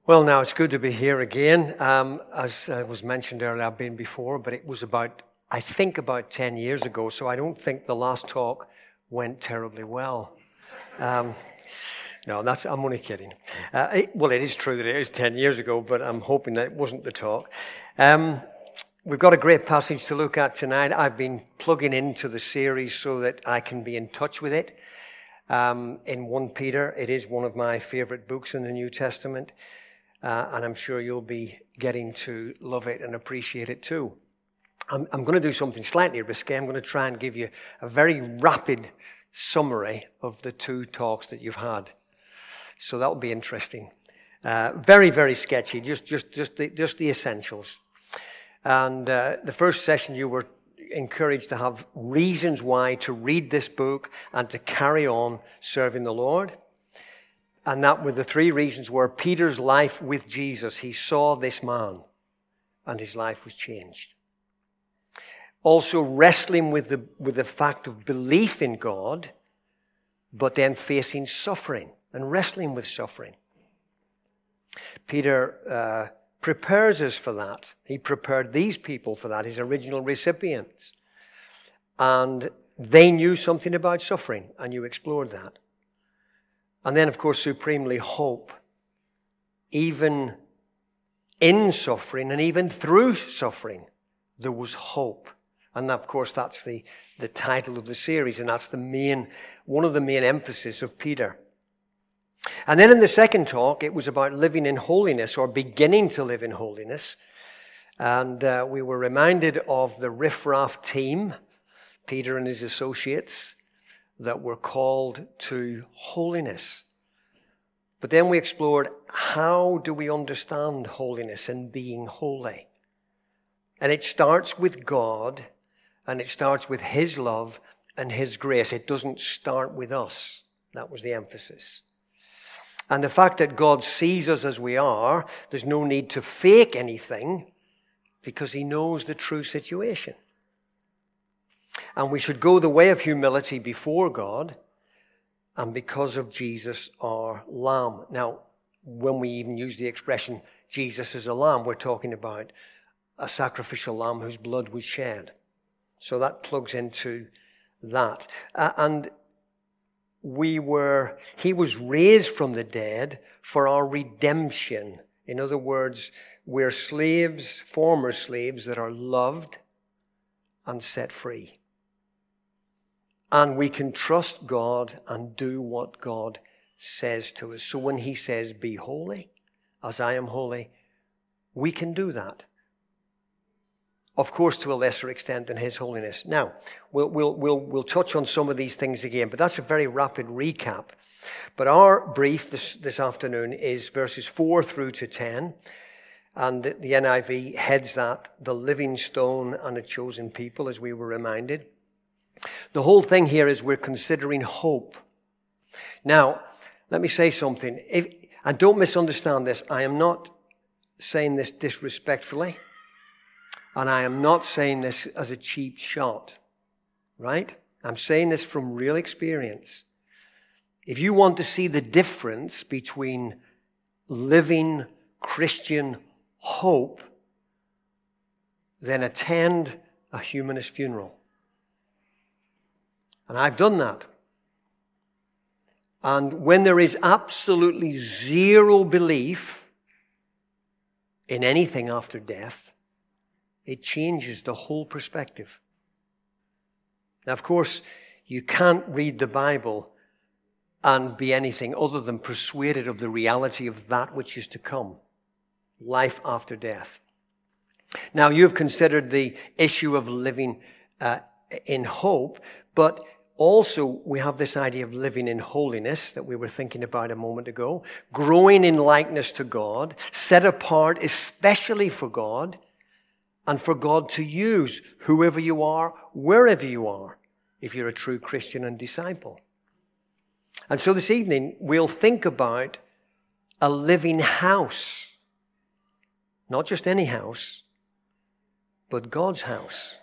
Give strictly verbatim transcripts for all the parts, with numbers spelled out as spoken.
Well, now it's good to be here again. Um, as uh, was mentioned earlier, I've been before, but it was about, I think about ten years ago, so I don't think the last talk went terribly well. Um, no, that's, I'm only kidding. Uh, it, well, it is true that it is ten years ago, but I'm hoping that it wasn't the talk. Um, we've got a great passage to look at tonight. I've been plugging into the series so that I can be in touch with it. Um, in First Peter, it is one of my favorite books in the New Testament. Uh, and I'm sure you'll be getting to love it and appreciate it too. I'm, I'm going to do something slightly risky. I'm going to try and give you a very rapid summary of the two talks that you've had. So that'll be interesting. Uh, very, very sketchy, just, just, just, the, just the essentials. And uh, the first session you were encouraged to have reasons why to read this book and to carry on serving the Lord. And that were the three reasons were Peter's life with Jesus. He saw this man and his life was changed. Also wrestling with the, with the fact of belief in God, but then facing suffering and wrestling with suffering. Peter uh, prepares us for that. He prepared these people for that, his original recipients. And they knew something about suffering, and you explored that. And then, of course, supremely hope. Even in suffering and even through suffering, there was hope. And of course, that's the, the title of the series, and that's the main, one of the main emphasis of Peter. And then in the second talk, it was about living in holiness, or beginning to live in holiness. And uh, we were reminded of the Riff Raff team, Peter and his associates, that were called to holiness. But then we explored, how do we understand holiness and being holy? And it starts with God, and it starts with His love and His grace. It doesn't start with us. That was the emphasis. And the fact that God sees us as we are, there's no need to fake anything, because He knows the true situation. And we should go the way of humility before God, and because of Jesus, our Lamb. Now, when we even use the expression, Jesus is a lamb, we're talking about a sacrificial lamb whose blood was shed. So that plugs into that. Uh, and we were, He was raised from the dead for our redemption. In other words, we're slaves, former slaves that are loved and set free. And we can trust God and do what God says to us. So when He says, be holy, as I am holy, we can do that. Of course, to a lesser extent than His holiness. Now, we'll, we'll, we'll, we'll touch on some of these things again, but that's a very rapid recap. But our brief this, this afternoon is verses four through to ten. And the, the N I V heads that, the living stone and a chosen people, as we were reminded. The whole thing here is we're considering hope. Now, let me say something. If, and don't misunderstand this. I am not saying this disrespectfully. And I am not saying this as a cheap shot. Right? I'm saying this from real experience. If you want to see the difference between living Christian hope, then attend a humanist funeral. And I've done that. And when there is absolutely zero belief in anything after death, it changes the whole perspective. Now, of course, you can't read the Bible and be anything other than persuaded of the reality of that which is to come. Life after death. Now, you've considered the issue of living uh, in hope, but also, we have this idea of living in holiness that we were thinking about a moment ago. Growing in likeness to God, set apart especially for God, and for God to use whoever you are, wherever you are, if you're a true Christian and disciple. And so this evening, we'll think about a living house. Not just any house, but God's house.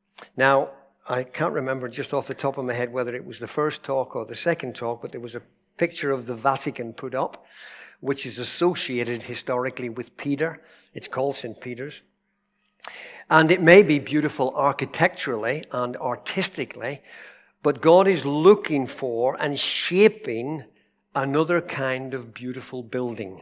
Now, I can't remember just off the top of my head whether it was the first talk or the second talk, but there was a picture of the Vatican put up, which is associated historically with Peter. It's called Saint Peter's. And it may be beautiful architecturally and artistically, but God is looking for and shaping another kind of beautiful building.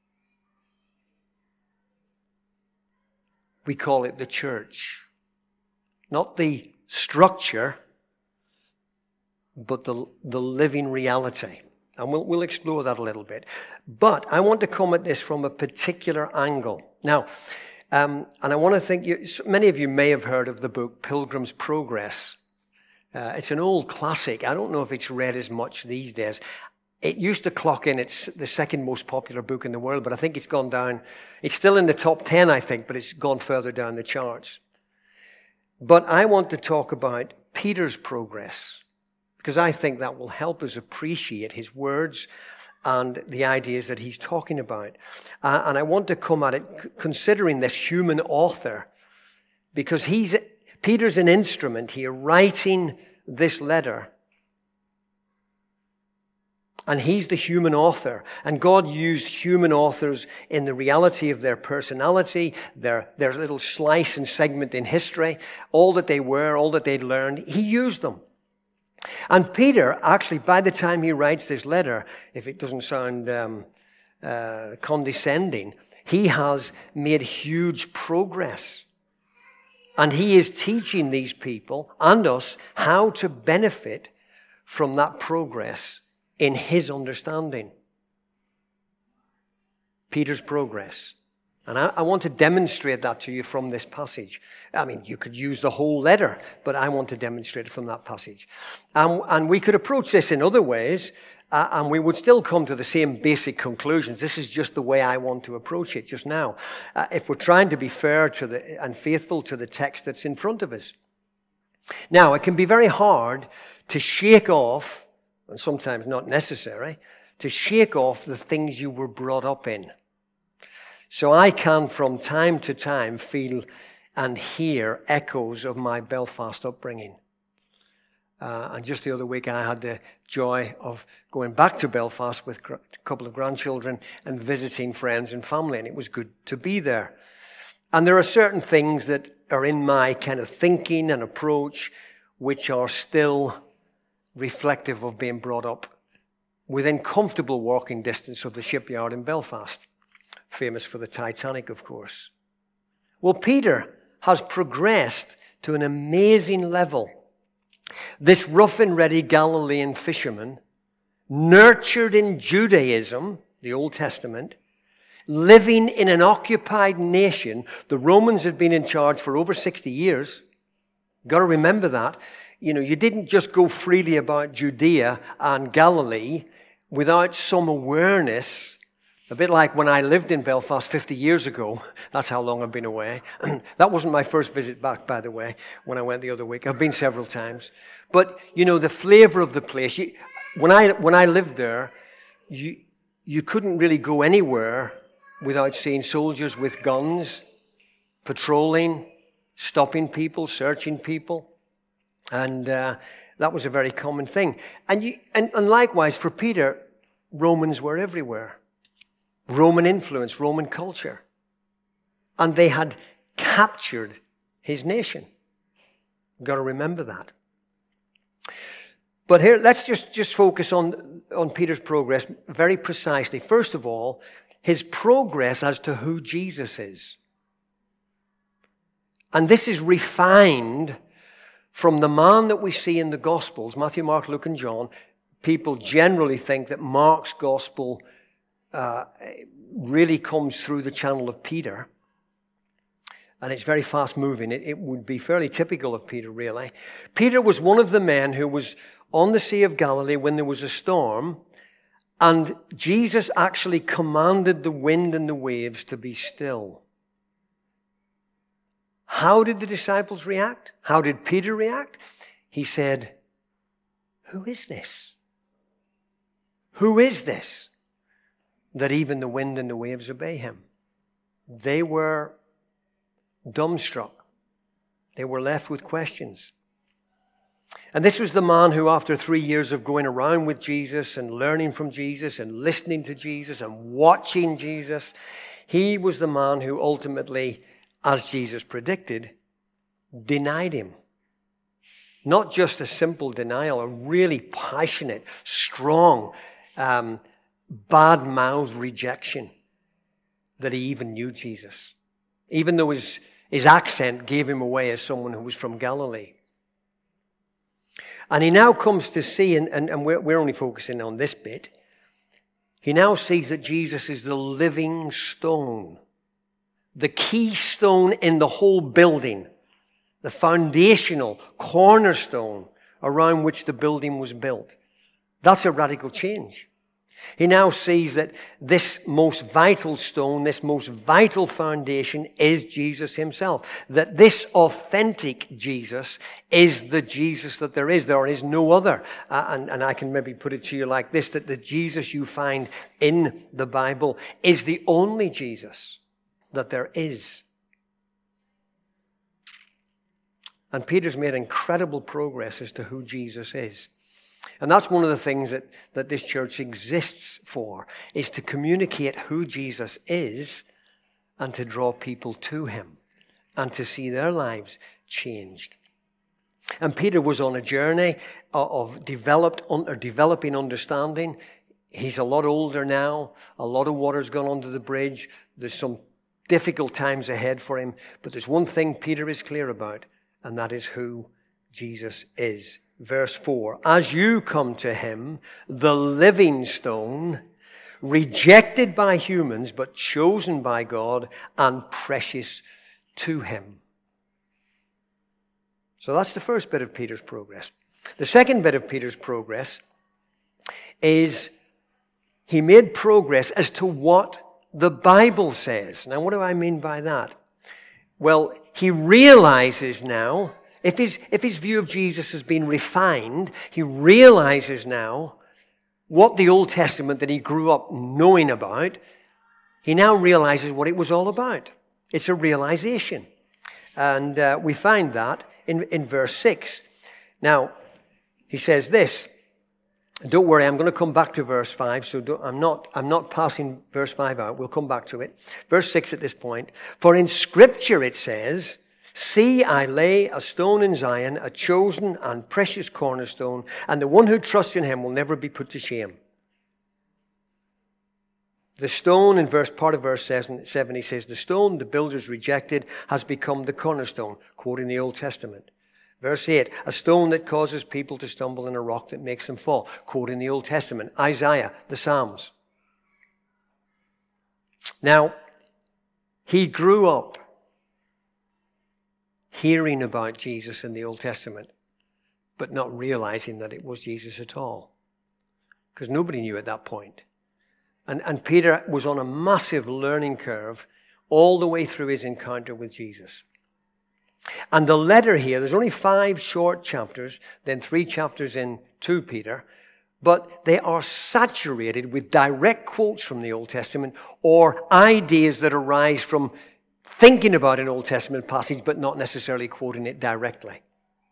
We call it the church. Not the structure, but the, the living reality. And we'll, we'll explore that a little bit. But I want to come at this from a particular angle. Now, um, and I want to think, you, many of you may have heard of the book Pilgrim's Progress. Uh, it's an old classic. I don't know if it's read as much these days. It used to clock in, it's the second most popular book in the world, but I think it's gone down. It's still in the top ten, I think, but it's gone further down the charts. But I want to talk about Peter's progress, because I think that will help us appreciate his words and the ideas that he's talking about. Uh, and I want to come at it c- considering this human author, because he's Peter's an instrument here, writing this letter. And he's the human author. And God used human authors in the reality of their personality, their, their little slice and segment in history, all that they were, all that they'd learned. He used them. And Peter, actually, by the time he writes this letter, if it doesn't sound um, uh, condescending, he has made huge progress. And he is teaching these people and us how to benefit from that progress in his understanding. Peter's progress. And I, I want to demonstrate that to you from this passage. I mean, you could use the whole letter, but I want to demonstrate it from that passage. Um, and we could approach this in other ways, uh, and we would still come to the same basic conclusions. This is just the way I want to approach it just now. Uh, if we're trying to be fair to the and faithful to the text that's in front of us. Now, it can be very hard to shake off, and sometimes not necessary, to shake off the things you were brought up in. So I can, from time to time, feel and hear echoes of my Belfast upbringing. Uh, and just the other week, I had the joy of going back to Belfast with a couple of grandchildren and visiting friends and family, and it was good to be there. And there are certain things that are in my kind of thinking and approach which are still reflective of being brought up within comfortable walking distance of the shipyard in Belfast, famous for the Titanic, of course. Well, Peter has progressed to an amazing level. This rough and ready Galilean fisherman, nurtured in Judaism, the Old Testament, living in an occupied nation. The Romans had been in charge for over sixty years. Got to remember that. You know, you didn't just go freely about Judea and Galilee without some awareness. A bit like when I lived in Belfast fifty years ago. That's how long I've been away. That wasn't my first visit back, by the way, when I went the other week. I've been several times. But, you know, the flavor of the place. You, when I when I lived there, you you couldn't really go anywhere without seeing soldiers with guns, patrolling, stopping people, searching people. And uh, that was a very common thing. And, you, and, and likewise, for Peter, Romans were everywhere. Roman influence, Roman culture. And they had captured his nation. You've got to remember that. But here, let's just, just focus on, on Peter's progress very precisely. First of all, his progress as to who Jesus is. And this is refined from the man that we see in the Gospels, Matthew, Mark, Luke, and John. People generally think that Mark's Gospel uh, really comes through the channel of Peter. And it's very fast moving. It, it would be fairly typical of Peter, really. Peter was one of the men who was on the Sea of Galilee when there was a storm, and Jesus actually commanded the wind and the waves to be still. How did the disciples react? How did Peter react? He said, "Who is this? Who is this that even the wind and the waves obey him?" They were dumbstruck. They were left with questions. And this was the man who, after three years of going around with Jesus and learning from Jesus and listening to Jesus and watching Jesus, he was the man who ultimately, as Jesus predicted, denied him. Not just a simple denial, a really passionate, strong, um, bad-mouthed rejection that he even knew Jesus, even though his, his accent gave him away as someone who was from Galilee. And he now comes to see, and, and, and we're, we're only focusing on this bit, he now sees that Jesus is the living stone, the keystone in the whole building, the foundational cornerstone around which the building was built. That's a radical change. He now sees that this most vital stone, this most vital foundation is Jesus himself. That this authentic Jesus is the Jesus that there is. There is no other. Uh, and, and I can maybe put it to you like this, that the Jesus you find in the Bible is the only Jesus that there is. And Peter's made incredible progress as to who Jesus is. And that's one of the things that, that this church exists for, is to communicate who Jesus is and to draw people to him and to see their lives changed. And Peter was on a journey of developed, or developing understanding. He's a lot older now. A lot of water's gone under the bridge. There's some difficult times ahead for him. But there's one thing Peter is clear about, and that is who Jesus is. Verse four, as you come to him, the living stone, rejected by humans, but chosen by God and precious to him. So that's the first bit of Peter's progress. The second bit of Peter's progress is he made progress as to what the Bible says. Now, what do I mean by that? Well, he realizes now, If his, if his view of Jesus has been refined, he realizes now what the Old Testament that he grew up knowing about, he now realizes what it was all about. It's a realization. And uh, we find that in, in verse six. Now, he says this. Don't worry, I'm going to come back to verse five, so don't, I'm not, I'm not passing verse five out. We'll come back to it. Verse six at this point. For in Scripture it says, see, I lay a stone in Zion, a chosen and precious cornerstone, and the one who trusts in him will never be put to shame. The stone, in verse part of verse seven, he says, the stone the builders rejected has become the cornerstone, quoting the Old Testament. Verse eight, a stone that causes people to stumble and a rock that makes them fall, quoting the Old Testament. Isaiah, the Psalms. Now, he grew up hearing about Jesus in the Old Testament, but not realizing that it was Jesus at all. Because nobody knew at that point. And, and Peter was on a massive learning curve all the way through his encounter with Jesus. And the letter here, there's only five short chapters, then three chapters in Second Peter, but they are saturated with direct quotes from the Old Testament or ideas that arise from thinking about an Old Testament passage, but not necessarily quoting it directly.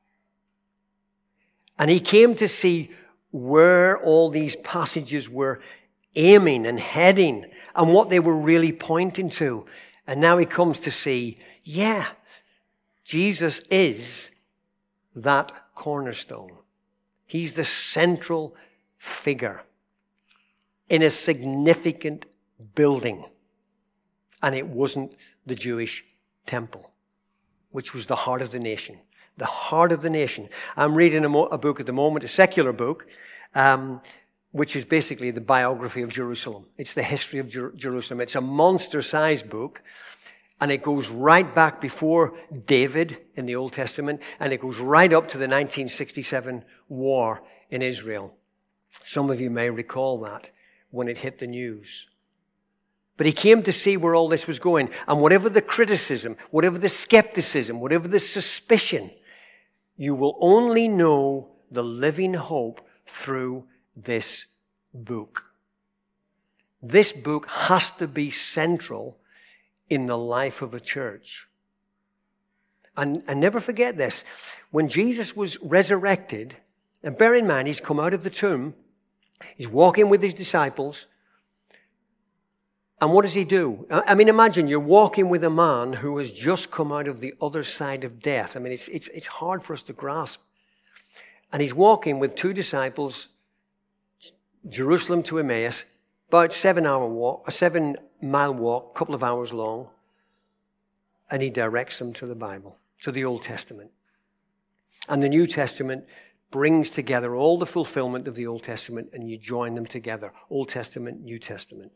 And he came to see where all these passages were aiming and heading and what they were really pointing to. And now he comes to see, yeah, Jesus is that cornerstone. He's the central figure in a significant building. And it wasn't the Jewish temple, which was the heart of the nation. The heart of the nation. I'm reading a, mo- a book at the moment, a secular book, um, which is basically the biography of Jerusalem. It's the history of Jer- Jerusalem. It's a monster-sized book, and it goes right back before David in the Old Testament, and it goes right up to the nineteen sixty-seven war in Israel. Some of you may recall that when it hit the news. But he came to see where all this was going. And whatever the criticism, whatever the skepticism, whatever the suspicion, you will only know the living hope through this book. This book has to be central in the life of a church. And, and never forget this. When Jesus was resurrected, and bear in mind, he's come out of the tomb, he's walking with his disciples, and what does he do? I mean, imagine you're walking with a man who has just come out of the other side of death. I mean, it's, it's, it's hard for us to grasp. And he's walking with two disciples, Jerusalem to Emmaus, about seven hour walk, a seven mile walk, a couple of hours long. And he directs them to the Bible, to the Old Testament. And the New Testament brings together all the fulfillment of the Old Testament, and you join them together. Old Testament, New Testament.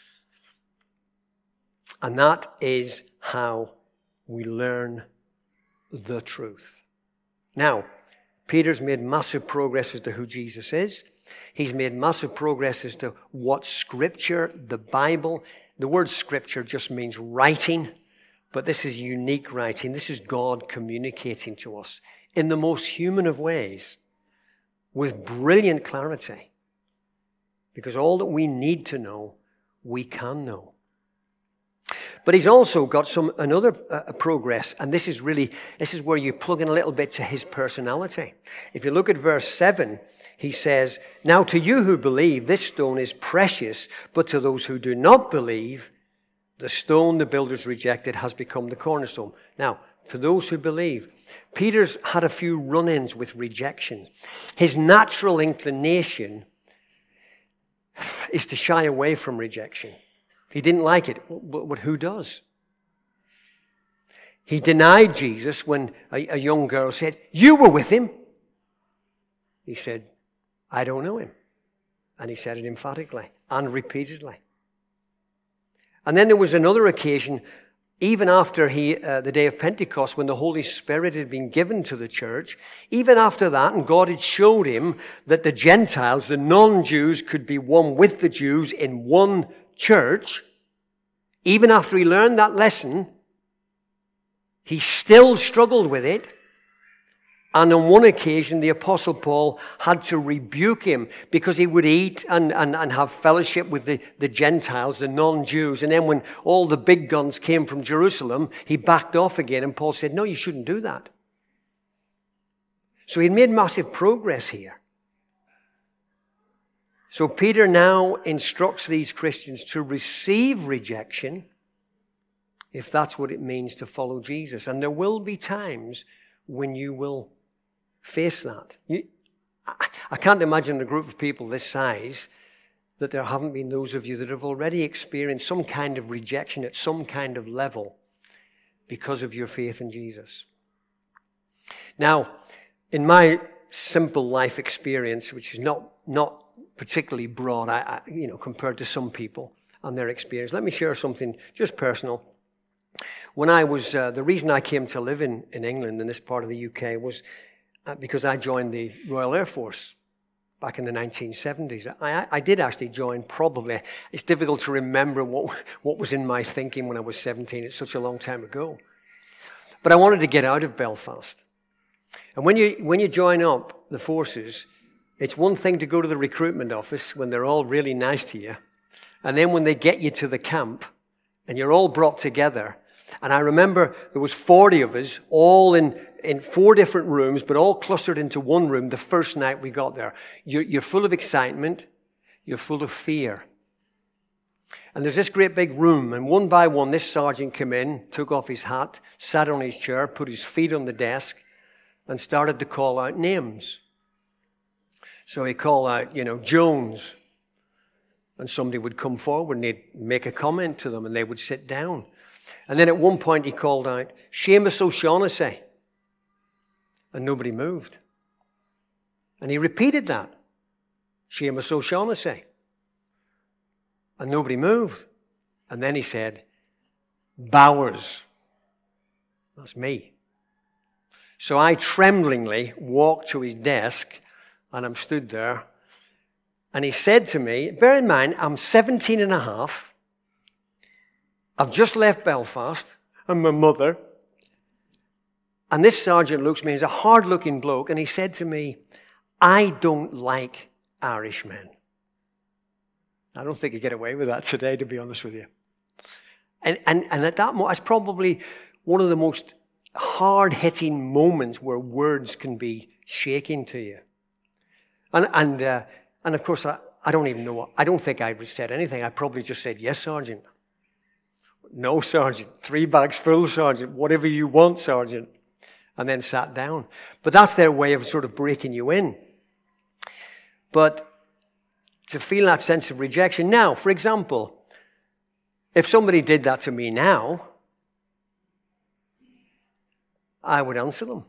And that is how we learn the truth. Now, Peter's made massive progress as to who Jesus is. He's made massive progress as to what Scripture, the Bible, the word Scripture just means writing, but this is unique writing. This is God communicating to us in the most human of ways with brilliant clarity. Because all that we need to know, we can know. But he's also got some another uh, progress, and this is really, this is where you plug in a little bit to his personality. If you look at verse seven, he says, "Now to you who believe, this stone is precious, but to those who do not believe, the stone the builders rejected has become the cornerstone." Now, for those who believe, Peter's had a few run-ins with rejection. His natural inclination is to shy away from rejection. He didn't like it, but who does? He denied Jesus when a, a young girl said, "You were with him." He said, "I don't know him." And he said it emphatically and repeatedly. And then there was another occasion, even after he, uh, the day of Pentecost, when the Holy Spirit had been given to the church, even after that, and God had showed him that the Gentiles, the non-Jews, could be one with the Jews in one church, even after he learned that lesson, he still struggled with it. And on one occasion, the Apostle Paul had to rebuke him because he would eat and, and, and have fellowship with the, the Gentiles, the non-Jews. And then when all the big guns came from Jerusalem, he backed off again. And Paul said, "No, you shouldn't do that." So he made massive progress here. So Peter now instructs these Christians to receive rejection if that's what it means to follow Jesus. And there will be times when you will face that. You, I, I can't imagine a group of people this size that there haven't been those of you that have already experienced some kind of rejection at some kind of level because of your faith in Jesus. Now, in my simple life experience, which is not, not particularly broad, I, I, you know, compared to some people and their experience, let me share something just personal. When I was, uh, the reason I came to live in, in England, in this part of the U K, was uh, because I joined the Royal Air Force back in the nineteen seventies. I, I did actually join, probably. It's difficult to remember what, what was in my thinking when I was seventeen. It's such a long time ago. But I wanted to get out of Belfast. And when you, when you join up the forces, it's one thing to go to the recruitment office when they're all really nice to you. And then when they get you to the camp, and you're all brought together. And I remember there was forty of us, all in, in four different rooms, but all clustered into one room the first night we got there. You're, you're full of excitement. You're full of fear. And there's this great big room, and one by one, this sergeant came in, took off his hat, sat on his chair, put his feet on the desk, and started to call out names. So he called out, you know, Jones. And somebody would come forward and he'd make a comment to them and they would sit down. And then at one point he called out, Seamus O'Shaughnessy. And nobody moved. And he repeated that. Seamus O'Shaughnessy. And nobody moved. And then he said, Bowers. That's me. So I tremblingly walked to his desk and I'm stood there. And he said to me, bear in mind, I'm seventeen and a half. I've just left Belfast. I'm my mother. And this sergeant looks at me, he's a hard-looking bloke, and he said to me, I don't like Irishmen. I don't think you get away with that today, to be honest with you. And, and, and at that moment, that's probably one of the most hard-hitting moments where words can be shaking to you. And and uh, and of course, I, I don't even know what, I don't think I said anything. I probably just said, yes, Sergeant. No, Sergeant. Three bags full, Sergeant. Whatever you want, Sergeant. And then sat down. But that's their way of sort of breaking you in. But to feel that sense of rejection. Now, for example, if somebody did that to me now, I would answer them.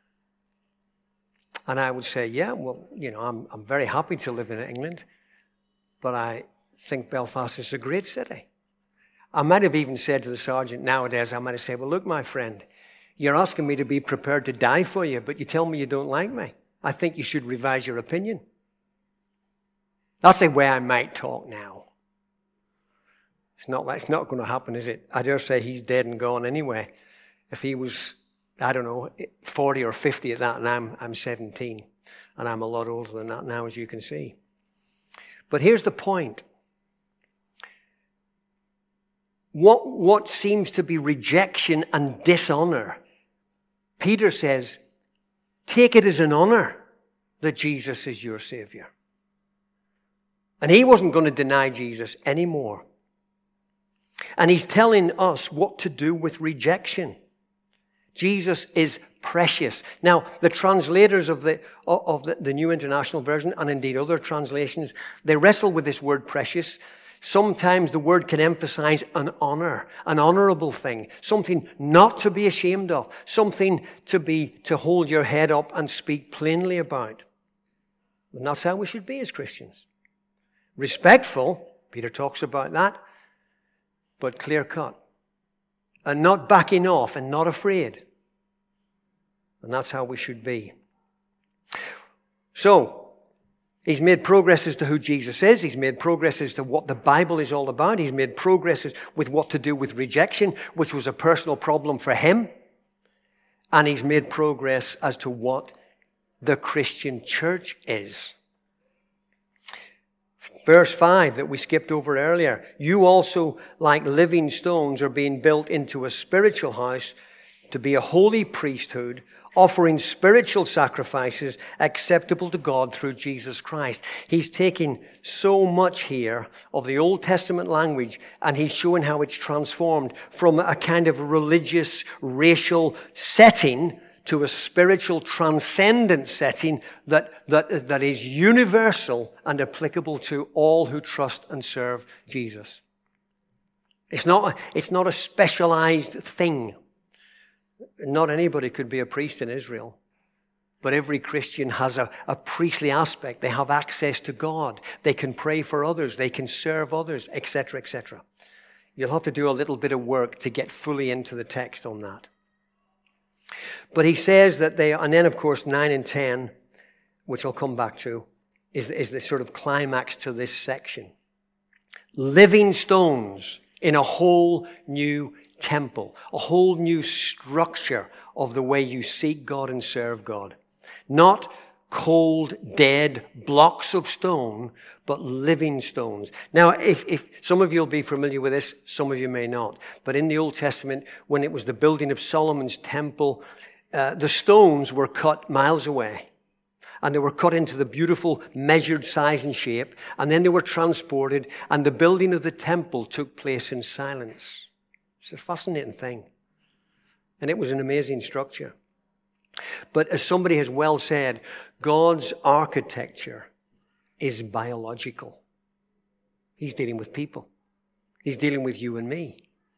And I would say, yeah, well, you know, I'm, I'm very happy to live in England, but I think Belfast is a great city. I might have even said to the sergeant nowadays, I might have said, well, look, my friend, you're asking me to be prepared to die for you, but you tell me you don't like me. I think you should revise your opinion. That's the way I might talk now. It's not, it's not going to happen, is it? I dare say he's dead and gone anyway. If he was, I don't know, forty or fifty at that, and I'm, I'm seventeen, and I'm a lot older than that now, as you can see. But here's the point. What, what seems to be rejection and dishonor, Peter says, take it as an honor that Jesus is your Savior. And he wasn't going to deny Jesus anymore. And he's telling us what to do with rejection. Jesus is precious. Now, the translators of the of the, the New International Version, and indeed other translations, they wrestle with this word precious. Sometimes the word can emphasize an honor, an honorable thing, something not to be ashamed of, something to be to hold your head up and speak plainly about. And that's how we should be as Christians. Respectful, Peter talks about that, but clear-cut. And not backing off and not afraid. And that's how we should be. So, he's made progress as to who Jesus is. He's made progress as to what the Bible is all about. He's made progress with what to do with rejection, which was a personal problem for him. And he's made progress as to what the Christian church is. Verse five that we skipped over earlier. You also, like living stones, are being built into a spiritual house to be a holy priesthood, offering spiritual sacrifices acceptable to God through Jesus Christ. He's taking so much here of the Old Testament language, and he's showing how it's transformed from a kind of religious, racial setting to a spiritual, transcendent setting that, that, that is universal and applicable to all who trust and serve Jesus. It's not, it's not a specialized thing. Not anybody could be a priest in Israel. But every Christian has a, a priestly aspect. They have access to God. They can pray for others. They can serve others, et cetera, et cetera. You'll have to do a little bit of work to get fully into the text on that. But he says that they, and then of course nine and ten, which I'll come back to, is, is the sort of climax to this section. Living stones in a whole new temple, a whole new structure of the way you seek God and serve God. Not cold, dead blocks of stone, but living stones. Now, if, if some of you will be familiar with this, some of you may not. But in the Old Testament, when it was the building of Solomon's temple, uh, the stones were cut miles away. And they were cut into the beautiful measured size and shape. And then they were transported, and the building of the temple took place in silence. It's a fascinating thing. And it was an amazing structure. But as somebody has well said, God's architecture is biological. He's dealing with people. He's dealing with you and me.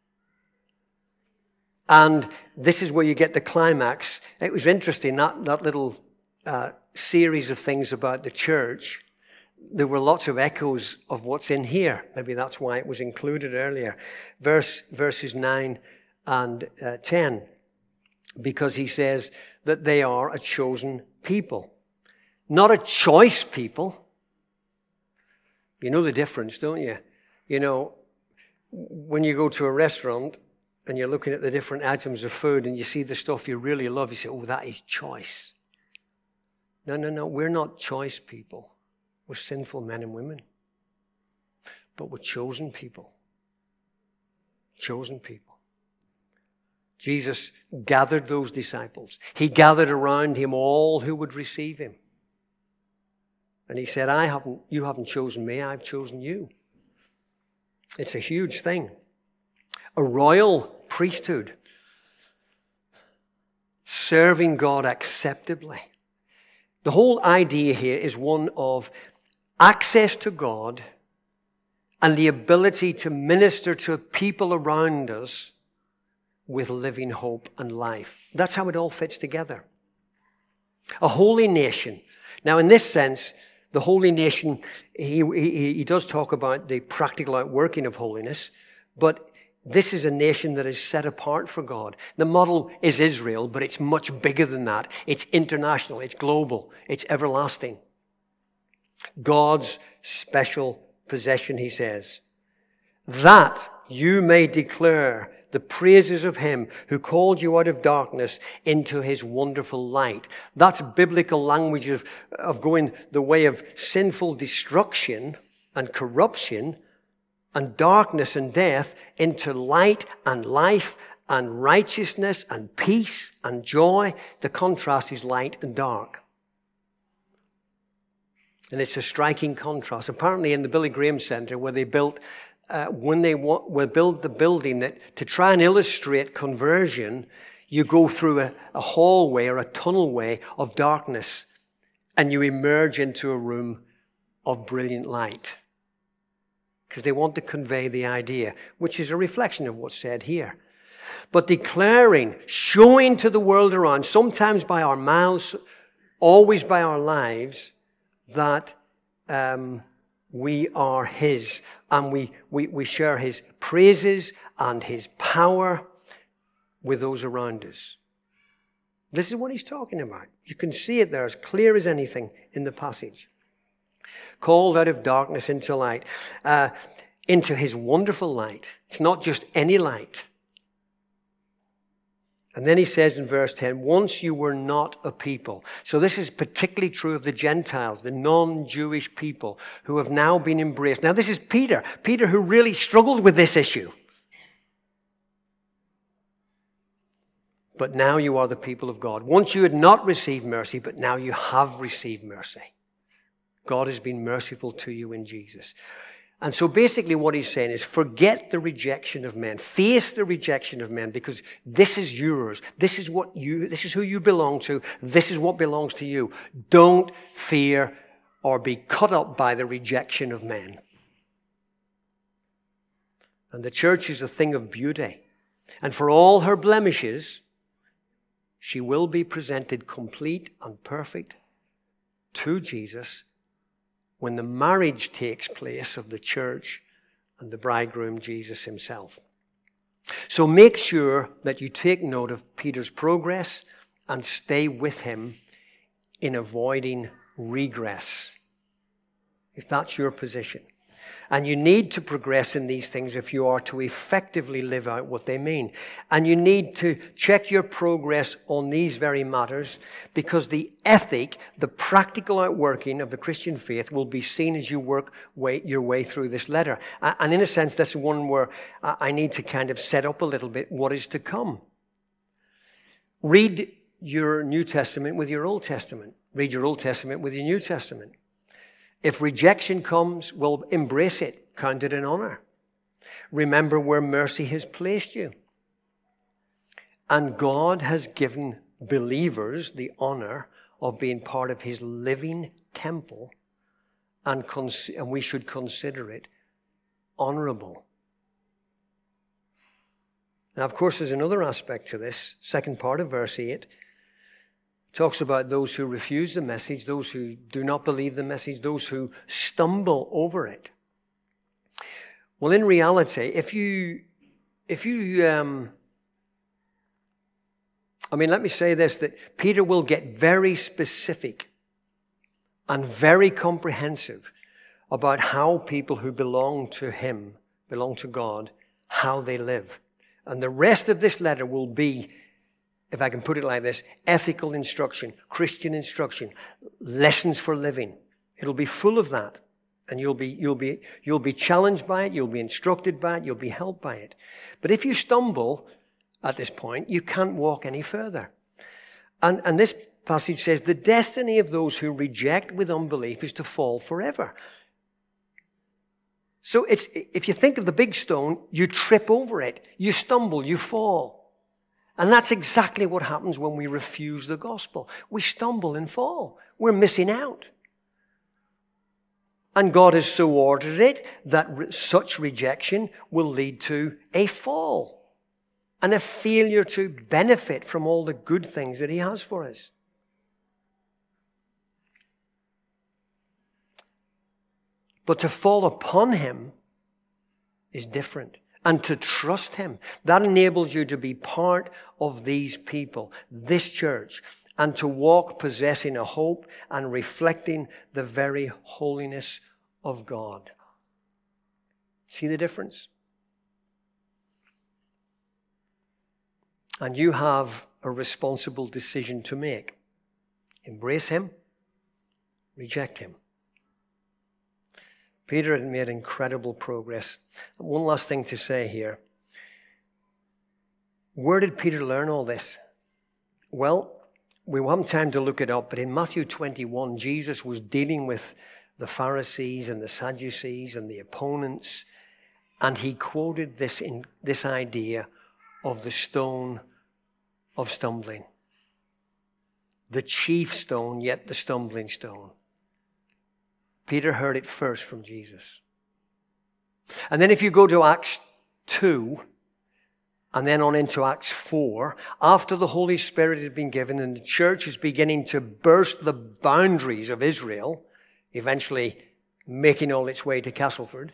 And this is where you get the climax. It was interesting, that, that little uh, series of things about the church. There were lots of echoes of what's in here. Maybe that's why it was included earlier. Verse, verses nine and uh, ten. Because he says that they are a chosen people. Not a choice people. You know the difference, don't you? You know, when you go to a restaurant and you're looking at the different items of food and you see the stuff you really love, you say, oh, that is choice. No, no, no, we're not choice people. We're sinful men and women. But we're chosen people. Chosen people. Jesus gathered those disciples. He gathered around him all who would receive him. And he said, I haven't, you haven't chosen me, I've chosen you. It's a huge thing. A royal priesthood, serving God acceptably. The whole idea here is one of access to God and the ability to minister to people around us with living hope and life. That's how it all fits together. A holy nation. Now, in this sense, the holy nation, he, he, he does talk about the practical outworking of holiness, but this is a nation that is set apart for God. The model is Israel, but it's much bigger than that. It's international, it's global, it's everlasting. God's special possession, he says, that you may declare the praises of him who called you out of darkness into his wonderful light. That's biblical language of, of going the way of sinful destruction and corruption and darkness and death into light and life and righteousness and peace and joy. The contrast is light and dark. And it's a striking contrast. Apparently in the Billy Graham Center, where they built, uh, when they wa- will build the building, that to try and illustrate conversion, you go through a, a hallway or a tunnelway of darkness and you emerge into a room of brilliant light. Because they want to convey the idea, which is a reflection of what's said here. But declaring, showing to the world around, sometimes by our mouths, always by our lives, that um, we are his. And we, we, we share his praises and his power with those around us. This is what he's talking about. You can see it there as clear as anything in the passage. Called out of darkness into light, uh, into his wonderful light. It's not just any light. And then he says in verse ten, once you were not a people. So this is particularly true of the Gentiles, the non-Jewish people who have now been embraced. Now this is Peter, Peter who really struggled with this issue. But now you are the people of God. Once you had not received mercy, but now you have received mercy. God has been merciful to you in Jesus. And so basically what he's saying is forget the rejection of men. Face the rejection of men because this is yours. This is what you, this is who you belong to. This is what belongs to you. Don't fear or be cut up by the rejection of men. And the church is a thing of beauty. And for all her blemishes, she will be presented complete and perfect to Jesus when the marriage takes place of the church and the bridegroom, Jesus himself. So make sure that you take note of Peter's progress and stay with him in avoiding regress, if that's your position. And you need to progress in these things if you are to effectively live out what they mean. And you need to check your progress on these very matters because the ethic, the practical outworking of the Christian faith will be seen as you work way, your way through this letter. And in a sense, that's one where I need to kind of set up a little bit what is to come. Read your New Testament with your Old Testament. Read your Old Testament with your New Testament. If rejection comes, well, embrace it. Count it an honor. Remember where mercy has placed you. And God has given believers the honor of being part of his living temple, and, cons- and we should consider it honorable. Now, of course, there's another aspect to this. Second part of verse eight. Talks about those who refuse the message, those who do not believe the message, those who stumble over it. Well, in reality, if you, if you, um, I mean, let me say this, that Peter will get very specific and very comprehensive about how people who belong to him, belong to God, how they live. And the rest of this letter will be, if I can put it like this, ethical instruction, Christian instruction, lessons for living. It'll be full of that. And you'll be, you'll be, you'll be challenged by it, you'll be instructed by it, you'll be helped by it. But if you stumble at this point. You can't walk any further. And, and this passage says, the destiny of those who reject with unbelief is to fall forever. So it's, if you think of the big stone, you trip over it, you stumble, you fall. And that's exactly what happens when we refuse the gospel. We stumble and fall. We're missing out. And God has so ordered it that re- such rejection will lead to a fall and a failure to benefit from all the good things that He has for us. But to fall upon Him is different. And to trust Him, that enables you to be part of these people, this church, and to walk possessing a hope and reflecting the very holiness of God. See the difference? And you have a responsible decision to make. Embrace Him, reject Him. Peter had made incredible progress. One last thing to say here. Where did Peter learn all this? Well, we won't have time to look it up, but in Matthew twenty-one, Jesus was dealing with the Pharisees and the Sadducees and the opponents, and he quoted this, in, this idea of the stone of stumbling. The chief stone, yet the stumbling stone. Peter heard it first from Jesus. And then if you go to Acts two, and then on into Acts four, after the Holy Spirit had been given and the church is beginning to burst the boundaries of Israel, eventually making all its way to Castleford,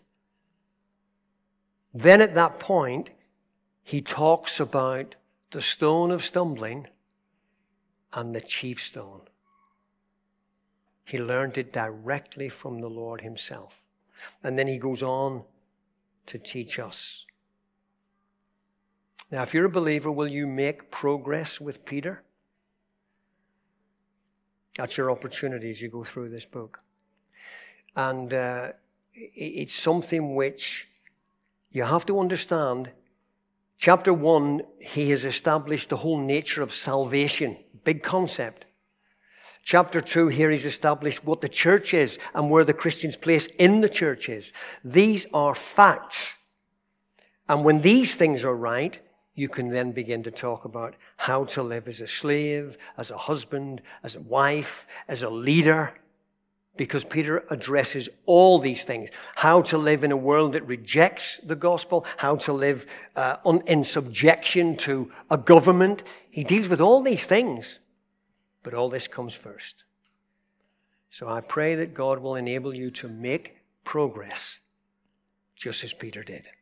then at that point, he talks about the stone of stumbling and the chief stone. He learned it directly from the Lord Himself. And then he goes on to teach us. Now, if you're a believer, will you make progress with Peter? That's your opportunity as you go through this book. And uh, it's something which you have to understand. Chapter one, he has established the whole nature of salvation. Big concept. Chapter two, here he's established what the church is and where the Christian's place in the church is. These are facts. And when these things are right, you can then begin to talk about how to live as a slave, as a husband, as a wife, as a leader. Because Peter addresses all these things. How to live in a world that rejects the gospel. How to live uh, on, in subjection to a government. He deals with all these things. But all this comes first. So I pray that God will enable you to make progress, just as Peter did.